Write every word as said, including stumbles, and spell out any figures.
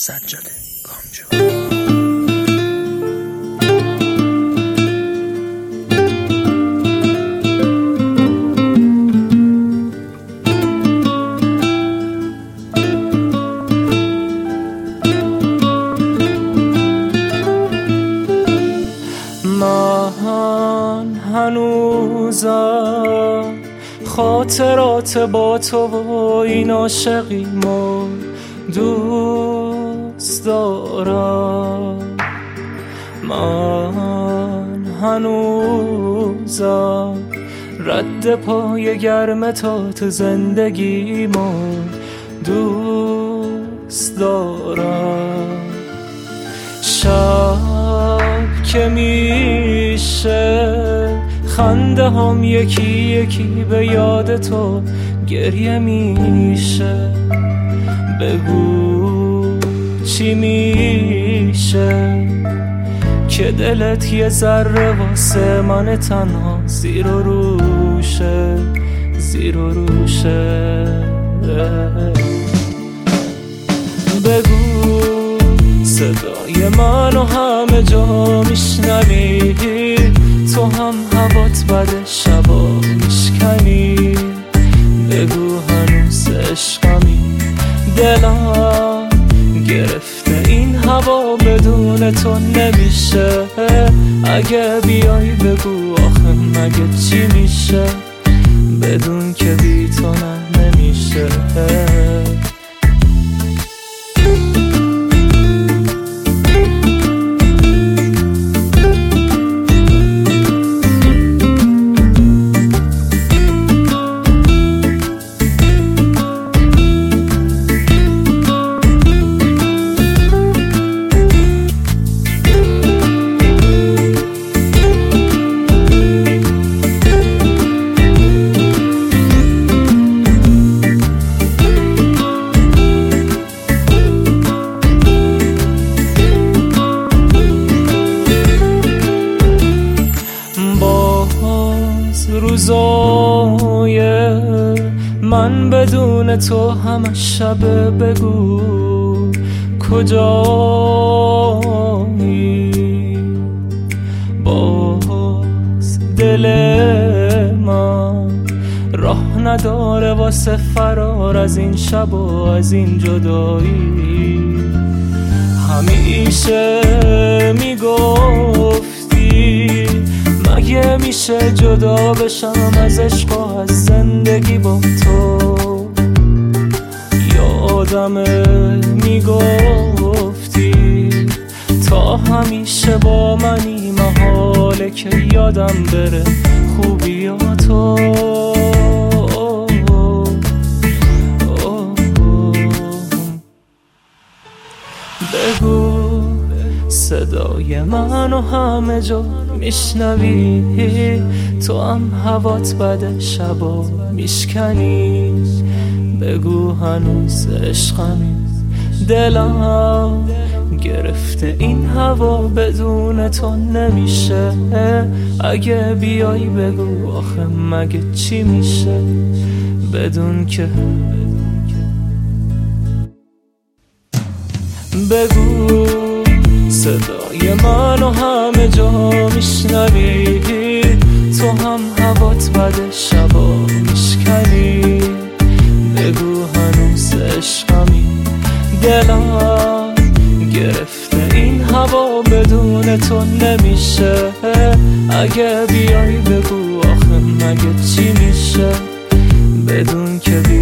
سجاده کامجو. من هنوزم خاطرات با تو و این عاشقیمو دوست دارم. من هنوزم رد پای گرم تا تو زندگیمو دوست دارم. شب که میشه خنده هم یکی یکی به یاد تو گریه میشه. بگو چی میشه که دلت یه ذره واسه من تنها زیر و روشه زیر و روشه. بگو صدای منو همه جا میشنوی، تو هم هوات بده شبا میشکنی. بگو هنوز عشقمی، دلم گرفته این هوا بدون تو نمیشه. اگه بیای بگو آخه مگه چی میشه، بدون که بی تو نه نمیشه. روزای من بدون تو همه شب بگو کجایی. باز دل من راه نداره واسه فرار از این شب و از این جدایی. همیشه میگفتی مگه میشه جدا بشم از عشق و از زندگی با تو. یادمه میگفتی تا همیشه با منی، محاله که یادم بره خوبیاتو. بگو صدای منو همه جا میشنوی، تو هم هوات بده شبا میشکنی. بگو هنوز عشقمی، دلم گرفته این هوا بدون تو نمیشه. اگه بیای بگو آخه مگه چی میشه، بدون که بگو صدای منو همه جا میشنوی، تو هم هوات بده شبا میشکنی. بگو هنوز عشقمی، دلم گرفته این هوا بدون تو نمیشه. اگه بیای بگو آخه مگه چی میشه، بدون که